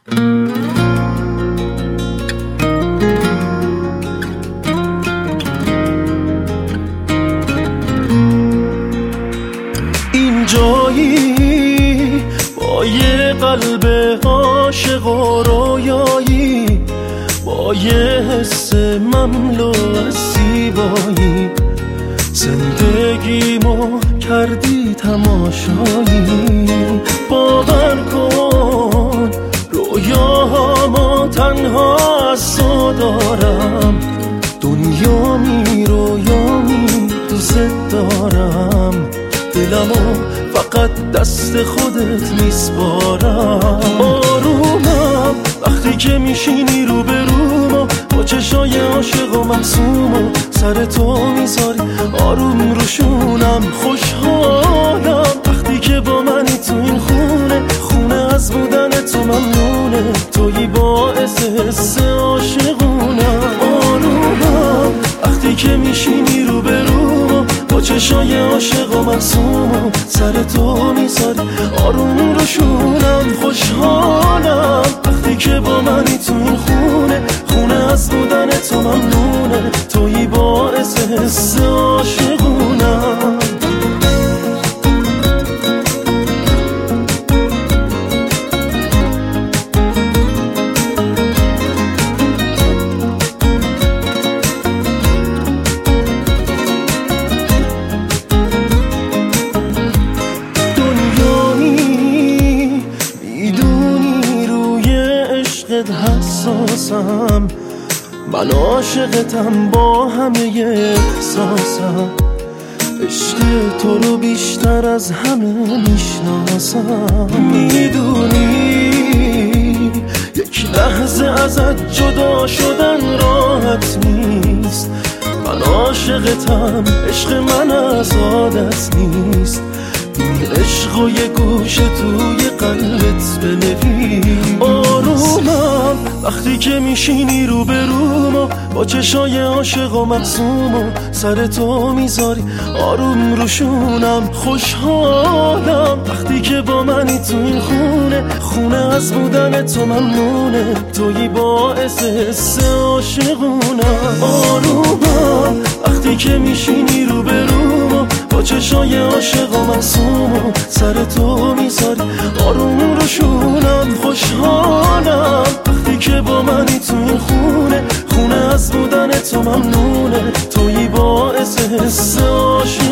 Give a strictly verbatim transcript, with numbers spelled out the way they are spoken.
این جایی با یه قلب عاشق و رویایی، با یه حس مملو از زیبایی، زندگیمو کردی تماشایی. باور کن رویاهامو تنها از تو دارم، دنیامی رویامی دوست دارم، دلمو فقط دست خودت میسپارم. آرومم وقتی که میشینی رو به رومو، با چشای عاشق و معصومو سر تو میذاری آروم روشونم. خوشحالم وقتی که با منی تو این خونه، خونه از بودن تو ممنونه، تویی باعث حس عاشقونم. آرومم وقتی که میشینی رو به رومو، با چشای عاشق و معصومو سر تو میذاری آروم روشونم. خوشحالم وقتی که با منی تو این خونه، خونه از بودن تو ممنونه، تویی باعث حس عاشقونم. حساسم، من عاشقتم با همه احساسم، عشق تو رو بیشتر از همه میشناسم. میدونی یک لحظه ازت جدا شدن راحت نیست، من عاشقتم، عشق من از عادت نیست، این عشق و یه گوشه توی قلبت بنویس. آرومم وقتی که میشینی رو به رومو، با چشای عاشق و معصومو سر تو میذاری آروم روشونم. خوشحالم وقتی که با منی تو این خونه، خونه از بودن تو ممنونه، تویی باعث حس عاشقونم. آرومم وقتی که میشینی رو به رومو، با چشای عاشق و معصومو سر تو میذاری آروم روشونم. خوشحالم وقتی که با منی تو این خونه، خونه از بودن تو ممنونه، تویی باعث حس عاشق